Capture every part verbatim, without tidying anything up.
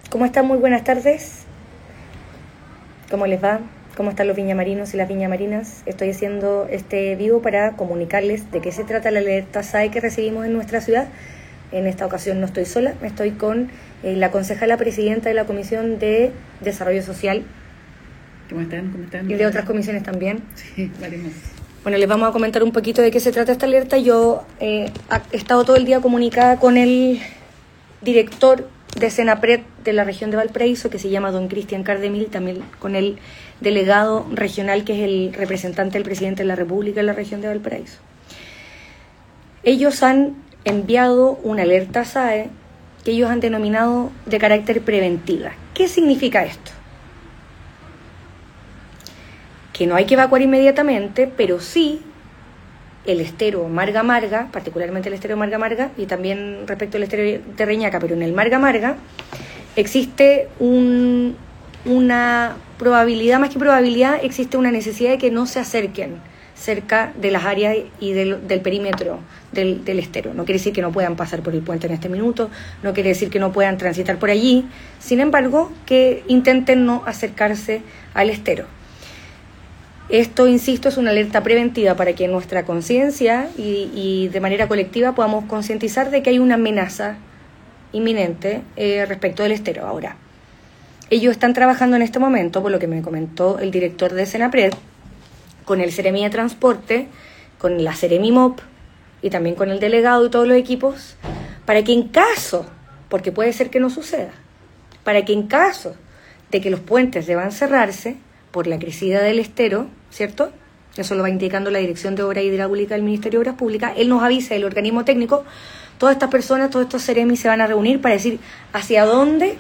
¿Cómo están? Muy buenas tardes. ¿Cómo les va? ¿Cómo están los viñamarinos y las viñamarinas? Estoy haciendo este vivo para comunicarles de qué se trata la alerta S A E que recibimos en nuestra ciudad. En esta ocasión no estoy sola, estoy con eh, la concejala presidenta de la Comisión de Desarrollo Social. ¿Cómo están? ¿Cómo están? Y de otras comisiones también. Sí, varios más. Bueno, les vamos a comentar un poquito de qué se trata esta alerta. Yo eh, he estado todo el día comunicada con el director de Senapred de la región de Valparaíso, que se llama don Cristian Cardemil, también con el delegado regional, que es el representante del presidente de la República en la región de Valparaíso. Ellos han enviado una alerta S A E que ellos han denominado de carácter preventiva. ¿Qué significa esto? Que no hay que evacuar inmediatamente, pero sí el estero Marga Marga, particularmente el estero Marga Marga, y también respecto al estero de Reñaca, pero en el Marga Marga existe un, una probabilidad, más que probabilidad, existe una necesidad de que no se acerquen cerca de las áreas y del, del perímetro del, del estero. No quiere decir que no puedan pasar por el puente en este minuto, no quiere decir que no puedan transitar por allí, sin embargo, que intenten no acercarse al estero. Esto, insisto, es una alerta preventiva para que nuestra conciencia y, y de manera colectiva podamos concientizar de que hay una amenaza inminente eh, respecto del estero. Ahora, ellos están trabajando en este momento, por lo que me comentó el director de Senapred, con el Seremi de Transporte, con la Seremi M O P y también con el delegado y todos los equipos, para que en caso, porque puede ser que no suceda, para que en caso de que los puentes deban cerrarse por la crecida del estero, ¿cierto? Eso lo va indicando la Dirección de Obra Hidráulica del Ministerio de Obras Públicas. Él nos avisa, el organismo técnico, todas estas personas, todos estos Seremi se van a reunir para decir hacia dónde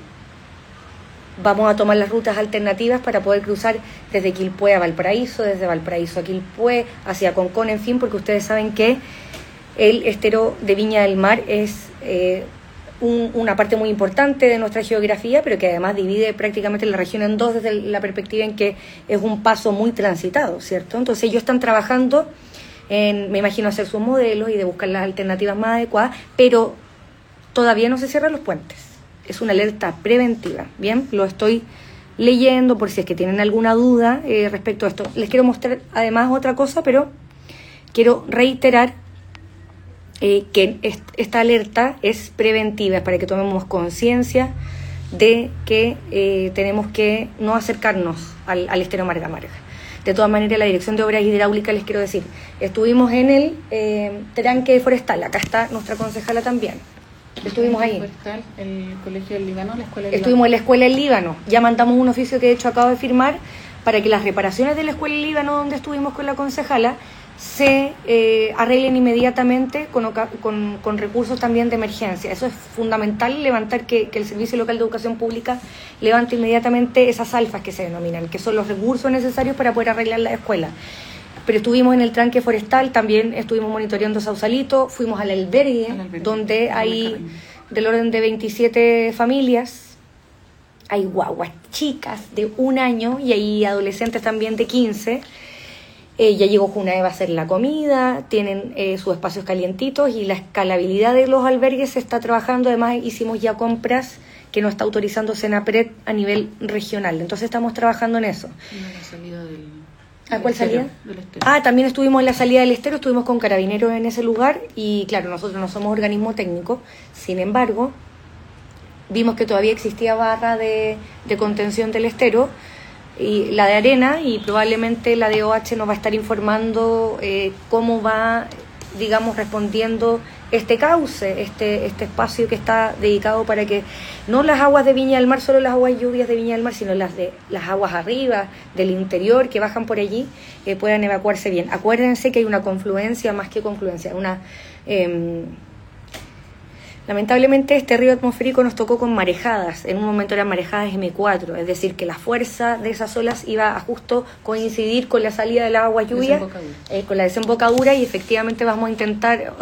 vamos a tomar las rutas alternativas para poder cruzar desde Quilpué a Valparaíso, desde Valparaíso a Quilpué, hacia Concón, en fin, porque ustedes saben que el estero de Viña del Mar es eh, un, una parte muy importante de nuestra geografía, pero que además divide prácticamente la región en dos desde la perspectiva en que es un paso muy transitado, ¿cierto? Entonces ellos están trabajando en, me imagino, hacer sus modelos y de buscar las alternativas más adecuadas, pero todavía no se cierran los puentes. Es una alerta preventiva, ¿bien? Lo estoy leyendo por si es que tienen alguna duda eh, respecto a esto. Les quiero mostrar además otra cosa, pero quiero reiterar eh, que est- esta alerta es preventiva, es para que tomemos conciencia de que eh, tenemos que no acercarnos al, al estero Marga Marga. De todas maneras, la Dirección de Obras Hidráulicas, les quiero decir, estuvimos en el eh, tranque forestal, acá está nuestra concejala también. Estuvimos ahí. El Colegio del Líbano, la Escuela del Estuvimos en la Escuela del Líbano. Ya mandamos un oficio que de hecho acabo de firmar para que las reparaciones de la Escuela del Líbano, donde estuvimos con la concejala, se eh, arreglen inmediatamente con, con, con recursos también de emergencia. Eso es fundamental, levantar que, que el Servicio Local de Educación Pública levante inmediatamente esas alfas que se denominan, que son los recursos necesarios para poder arreglar la escuela. Pero estuvimos en el tranque forestal, también estuvimos monitoreando Sausalito, fuimos al albergue, al albergue donde hay del orden de veintisiete familias, hay guaguas chicas de un año y hay adolescentes también de quince. Eh, ya llegó Junae, va a hacer la comida, tienen eh, sus espacios calientitos y la escalabilidad de los albergues se está trabajando. Además hicimos ya compras que nos está autorizando Senapred a nivel regional, entonces estamos trabajando en eso. Y la salida del... ¿A cuál salida? Del estero. Ah, también estuvimos en la salida del estero, estuvimos con carabineros en ese lugar y claro, nosotros no somos organismo técnico, sin embargo, vimos que todavía existía barra de, de contención del estero, y la de arena, y probablemente la de O H nos va a estar informando eh, cómo va, digamos, respondiendo este cauce, este este espacio que está dedicado para que no las aguas de Viña del Mar, solo las aguas lluvias de Viña del Mar, sino las de las aguas arriba, del interior, que bajan por allí, eh, puedan evacuarse bien. Acuérdense que hay una confluencia, más que confluencia, una... Eh, lamentablemente este río atmosférico nos tocó con marejadas, en un momento eran marejadas eme cuatro, es decir, que la fuerza de esas olas iba a justo coincidir con la salida de la agua lluvia, eh, con la desembocadura, y efectivamente vamos a intentar, o sea,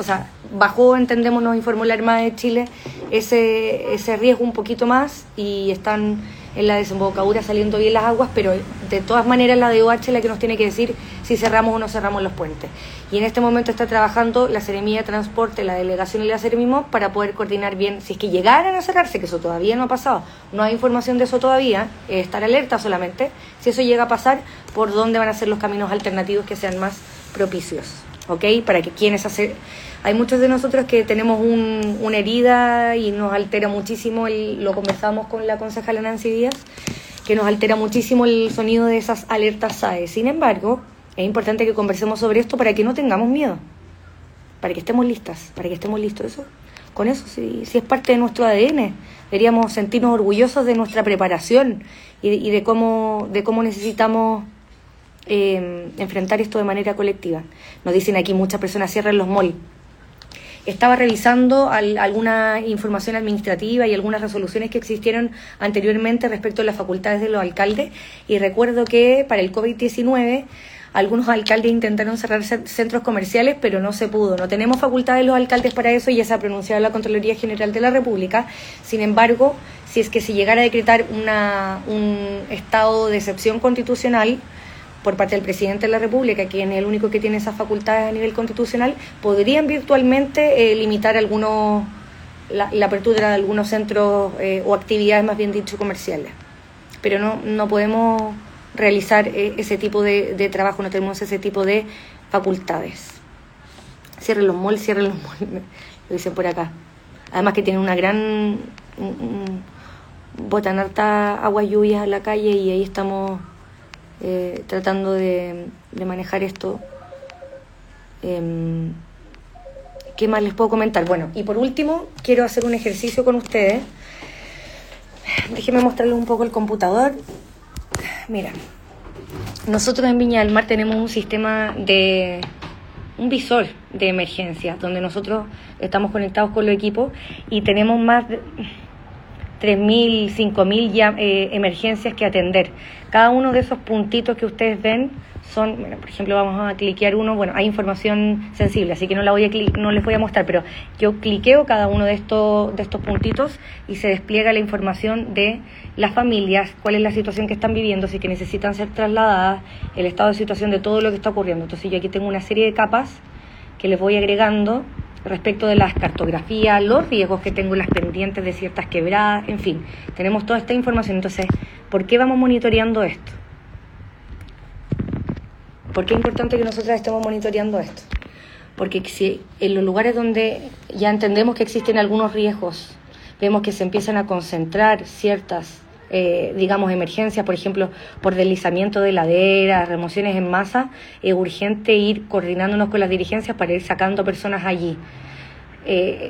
bajó, entendemos, nos informó la Armada de Chile, ese, ese riesgo un poquito más y están en la desembocadura saliendo bien las aguas, pero de todas maneras la D O H es la que nos tiene que decir si cerramos o no cerramos los puentes. Y en este momento está trabajando la Seremía de Transporte, la Delegación y la Seremimo para poder coordinar bien, si es que llegaran a cerrarse, que eso todavía no ha pasado, no hay información de eso todavía, eh, estar alerta solamente, si eso llega a pasar, por dónde van a ser los caminos alternativos que sean más propicios, ¿ok? Para que quienes hacen... Hay muchos de nosotros que tenemos un, una herida y nos altera muchísimo, el, lo conversamos con la concejala Nancy Díaz, que nos altera muchísimo el sonido de esas alertas S A E. Sin embargo, es importante que conversemos sobre esto para que no tengamos miedo, para que estemos listas, para que estemos listos. Eso, con eso, si, si es parte de nuestro A D N, deberíamos sentirnos orgullosos de nuestra preparación y de, y de cómo, de cómo necesitamos eh, enfrentar esto de manera colectiva. Nos dicen aquí muchas personas cierran los malls. Estaba revisando al, alguna información administrativa y algunas resoluciones que existieron anteriormente respecto a las facultades de los alcaldes y recuerdo que para el COVID diecinueve algunos alcaldes intentaron cerrar centros comerciales, pero no se pudo. No tenemos facultades los alcaldes para eso y ya se ha pronunciado la Contraloría General de la República. Sin embargo, si es que se llegara a decretar una, un estado de excepción constitucional por parte del presidente de la República, quien es el único que tiene esas facultades a nivel constitucional, podrían virtualmente eh, limitar algunos la, la apertura de algunos centros eh, o actividades, más bien dicho, comerciales. Pero no, no podemos realizar eh, ese tipo de, de trabajo, no tenemos ese tipo de facultades. Cierren los malls, cierren los malls, lo dicen por acá. Además que tienen una gran... Un, un, botan harta agua lluvias a la calle y ahí estamos... Eh, tratando de, de manejar esto. Eh, ¿Qué más les puedo comentar? Bueno, y por último, quiero hacer un ejercicio con ustedes. Déjenme mostrarles un poco el computador. Mira, nosotros en Viña del Mar tenemos un sistema de... un visor de emergencia, donde nosotros estamos conectados con los equipos y tenemos más de tres mil, cinco mil ya, eh, emergencias que atender. Cada uno de esos puntitos que ustedes ven son, bueno, por ejemplo, vamos a cliquear uno, bueno, hay información sensible, así que no la voy a cli- no les voy a mostrar, pero yo cliqueo cada uno de estos de estos puntitos y se despliega la información de las familias, cuál es la situación que están viviendo, si que necesitan ser trasladadas, el estado de situación de todo lo que está ocurriendo. Entonces yo aquí tengo una serie de capas que les voy agregando respecto de las cartografías, los riesgos que tengo, las pendientes de ciertas quebradas, en fin, tenemos toda esta información. Entonces, ¿por qué vamos monitoreando esto? ¿Por qué es importante que nosotras estemos monitoreando esto? Porque si en los lugares donde ya entendemos que existen algunos riesgos, vemos que se empiezan a concentrar ciertas, eh, digamos, emergencias, por ejemplo, por deslizamiento de laderas, remociones en masa, es urgente ir coordinándonos con las dirigencias para ir sacando personas allí. Eh,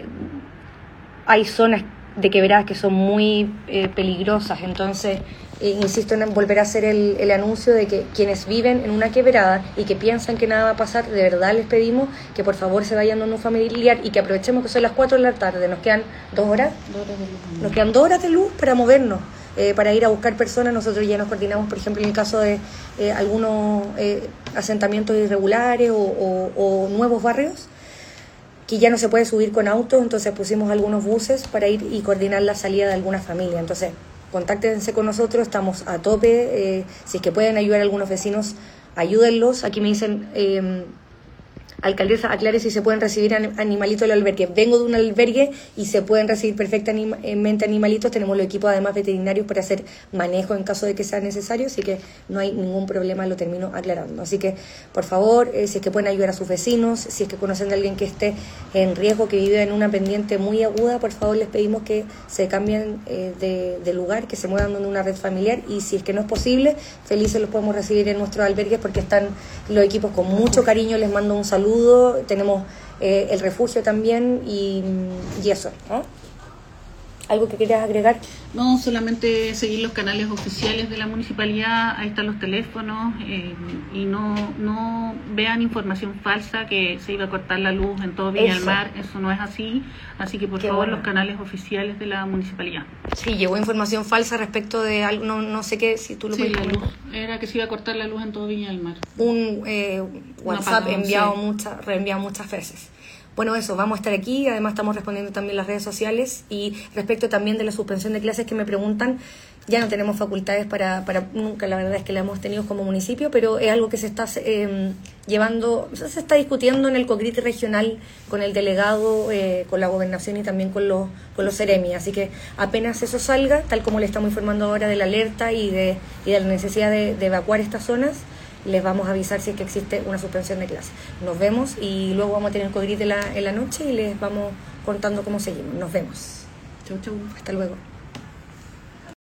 hay zonas de quebradas que son muy eh, peligrosas, entonces eh, insisto en volver a hacer el, el anuncio de que quienes viven en una quebrada y que piensan que nada va a pasar, de verdad les pedimos que por favor se vayan donde un familiar y que aprovechemos que son las cuatro de la tarde, nos quedan dos horas, Dos horas de luz. nos quedan dos horas de luz para movernos, eh, para ir a buscar personas. Nosotros ya nos coordinamos, por ejemplo, en el caso de eh, algunos eh, asentamientos irregulares o, o, o nuevos barrios, que ya no se puede subir con autos, entonces pusimos algunos buses para ir y coordinar la salida de alguna familia. Entonces, contáctense con nosotros, estamos a tope, eh, si es que pueden ayudar a algunos vecinos, ayúdenlos. Aquí me dicen, eh, alcaldesa, aclare si se pueden recibir animalitos del albergue. Vengo de un albergue y se pueden recibir perfectamente animalitos. Tenemos los equipos además veterinarios para hacer manejo en caso de que sea necesario, así que no hay ningún problema, lo termino aclarando. Así que, por favor, eh, si es que pueden ayudar a sus vecinos, si es que conocen de alguien que esté en riesgo, que vive en una pendiente muy aguda, por favor les pedimos que se cambien eh, de, de lugar, que se muevan donde una red familiar, y si es que no es posible, felices los podemos recibir en nuestros albergues porque están los equipos con mucho cariño. Les mando un saludo. Tenemos eh, el refugio también y, y eso, ¿no? ¿Algo que quieras agregar? No, solamente seguir los canales oficiales de la municipalidad, ahí están los teléfonos, eh, y no no vean información falsa que se iba a cortar la luz en todo Viña del Mar, eso no es así, así que por Qué favor bueno. Los canales oficiales de la municipalidad. Sí, llegó información falsa respecto de algo, no, no sé qué, si tú lo sí, puedes la comentar. luz, era que se iba a cortar la luz en todo Viña del Mar. Un eh, WhatsApp apagón, enviado sí. muchas, reenviado muchas veces. bueno, eso, vamos a estar aquí, además estamos respondiendo también las redes sociales, y respecto también de la suspensión de clases que me preguntan, ya no tenemos facultades para, para nunca, la verdad es que la hemos tenido como municipio, pero es algo que se está eh, llevando, se está discutiendo en el COCRIT regional con el delegado, eh, con la gobernación y también con los, con los Ceremi, así que apenas eso salga, tal como le estamos informando ahora de la alerta y de, y de la necesidad de, de evacuar estas zonas, les vamos a avisar si es que existe una suspensión de clase. Nos vemos y luego vamos a tener el COCRIT en la, en la noche y les vamos contando cómo seguimos. Nos vemos. Chau, chau. Hasta luego.